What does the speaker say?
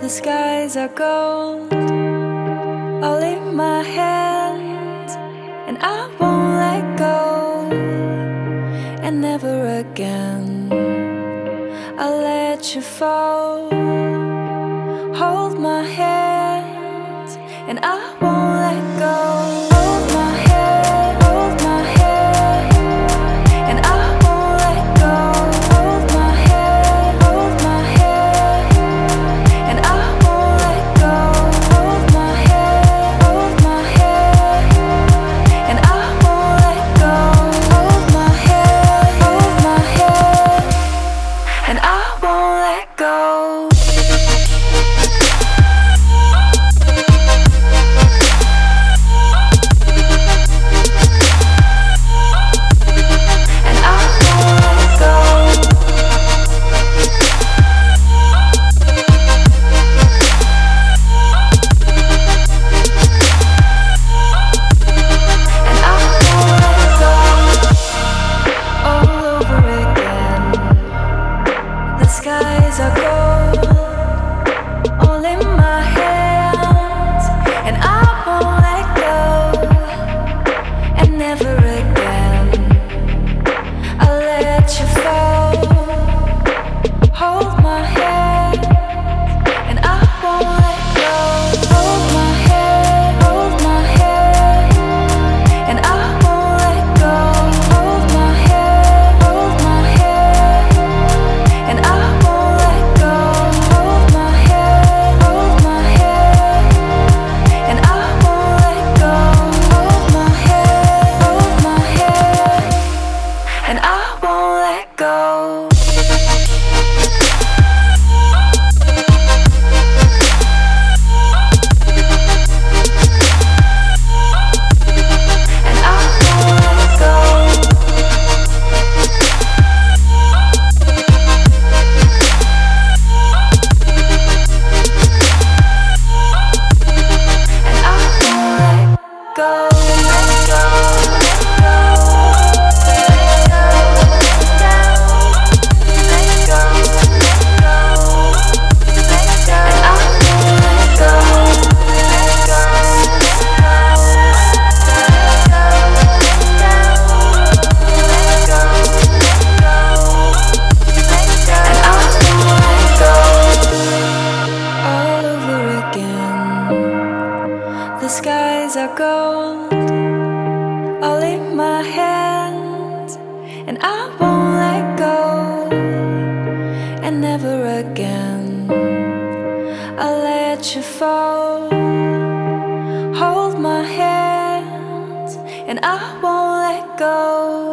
The skies are gold, all in my hands, and I won't let go. And never again I'll let you fall. Hold my hand, and I won't let go. Hold my hand, hold my hand, and I won't let go. Hold my hand, hold my hand, and I won't let go. Hold my hand, hold my hand, and I won't let go. Hold my hand, and I won't let go. Skies are gold, all in my hands, and I won't let go. And never again I'll let you fall. Hold my hand, and I won't let go. Hold my hand, hold my hand, and I won't let go. Hold my hand, hold my hand, and I won't let go. Hold my hand, hold my hand, and I won't let go. Hold my hand, and I won't let go. The skies are gold, all in my hands, and I won't let go. And never again I'll let you fall. Hold my hand, and I won't let go.